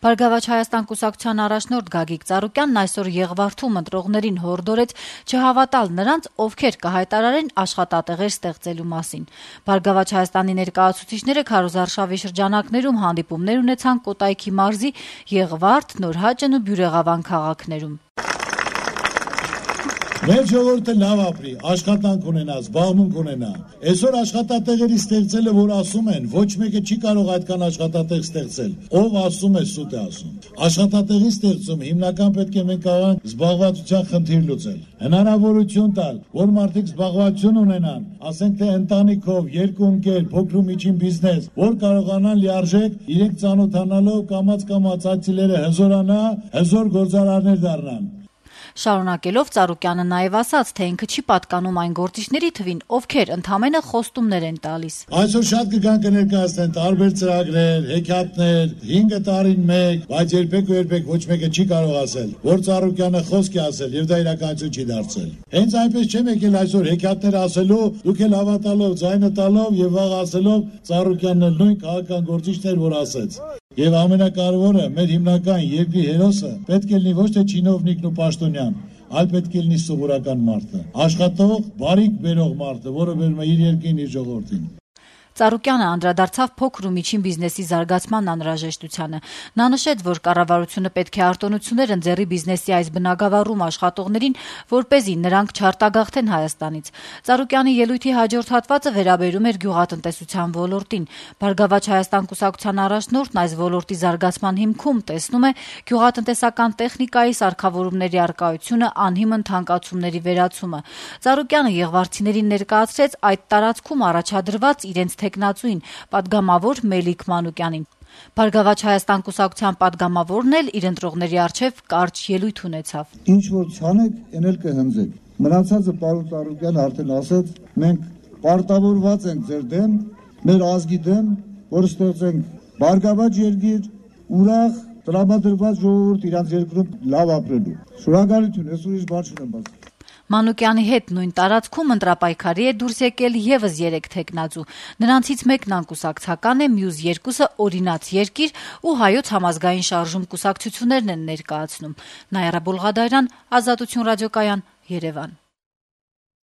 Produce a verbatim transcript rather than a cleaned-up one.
Բարգավաճ Հայաստան կուսակցության առաջնորդ Գագիկ Ծառուկյանն այսօր Եղվարդում ընտրողներին հորդորեց չհավատալ նրանց, ովքեր կհայտարարեն աշխատատեղեր ստեղծելու մասին։ Բարգավաճ Հայաստանի ներկայացուցիչները քարոզարշավի շրջանակներում հանդիպումներ ունեցան Կոտայքի մարզի Եղվարդ, Նորհաճն ու Բյուրեղավան քաղաքներում։ Մեր ժողովուրդը լավ ապրի, աշխատանք ունենա, զբաղմունք ունենա։ Այսօր աշխատատեղերի ստեղծելը, որ ասում են, ոչ մեկը չի կարող այդքան աշխատատեղ ստեղծել։ Ով ասում է, սուտ է ասում։ Աշխատատեղի ստեղծում հիմնական պետք է մենք կարողանանք զբաղվածության խնդիր լուծել։ Հնարավորություն տալ, որ մարդիկ զբաղվածություն ունենան, ասենք թե ընտանիքով, երկու ընկեր, փոքր ու միջին բիզնես, որ կարողանան լիարժեք իրենք ծանոթանալով կամաց-կամաց այցիլերը հզորանա, հզոր գործարարներ դառնան։ Շարունակելով Ծառուկյանը նաև ասաց, թե ինքը չի պատկանում այն գործիչների թվին, ովքեր ընդամենը խոստումներ են տալիս։ Այսօր շատ կգան կներկայացնեն տարբեր ծրագրեր, հեքիաթներ, հինգ տարին մեկ, բայց երբեք ու երբեք ոչ մեկը չի կարող ասել, որ Ծառուկյանը խոսք է ասել եւ դա իրականություն չի դարձել։ Հենց այնպես չեմ եկել այսօր հեքիաթներ ասելու, դուք էլ հավատալով, ձայնը տալով եւ վաղ ասելով Ծառուկյանն նույն քաղաքական գործիչներ որ ասեց։ Եվ ամենակարևորը, մեր հիմնական երկրի հերոսը պետք է լինի ոչ թե չինովնիկն ու պաշտոնյան, այլ պետք է լինի սովորական մարդը, աշխատող, բարիք բերող մարդը, որը բերում է իր երկրին, իր ժողովրդին։ Ծառուկյանը անդրադարձավ փոքր ու միջին բիզնեսի զարգացման անհրաժեշտությանը։ Նա նշեց, որ կառավարությունը պետք է արտոնություններ ընձեռի բիզնեսի այս բնագավառում աշխատողներին, որպեսզի նրանք չարտագաղթեն Հայաստանից։ Ծառուկյանի ելույթի հաջորդ հատվածը վերաբերում էր գյուղատնտեսության ոլորտին։ Բարգավաճ Հայաստան կուսակցության առաջնորդն այս ոլորտի զարգացման հիմքում տեսնում է գյուղատնտեսական տեխնիկայի սարքավորումների առկայությունը, անհիմն թանկացումների վերացումը։ Ծառուկյանը եղվարդցիներին ներկայացրեց այդ տարածքում առաջադրված իրենց թեկնածուին, պատգամավոր Մելիք Մանուկյանին։ Բարգավաճ Հայաստան կուսակցության պատգամավորն էլ իր ընտրողների առջև կարճ ելույթ ունեցավ։ Ինչ որ ցանեք, այն էլ կհնձեք։ Մնացածը պարոն Ծառուկյանը արդեն ասաց, մենք պարտավորված ենք ձեր դեմ, մեր ազգի դեմ, որ ստեղծենք բարգավաճ երկիր, ուրախ, տրամադրված ժողովուրդ իրանց երկրում լավ ապրելու։ Շնորհակալություն, ես ուրիշ բան չունեմ ասել։ Մանուկյանի հետ նույն տարածքում ընտրապայքարի է դուրս եկել եւս երեք թեկնածու։ Նրանցից մեկն անկուսակցական է, մյուս երկուսը օրինաց երկիր ու հայոց համազգային շարժում կուսակցություններն են ներկայացնում։ Նայարա Բոլղադարյան, Ազատություն ռադիոկայան, Երևան։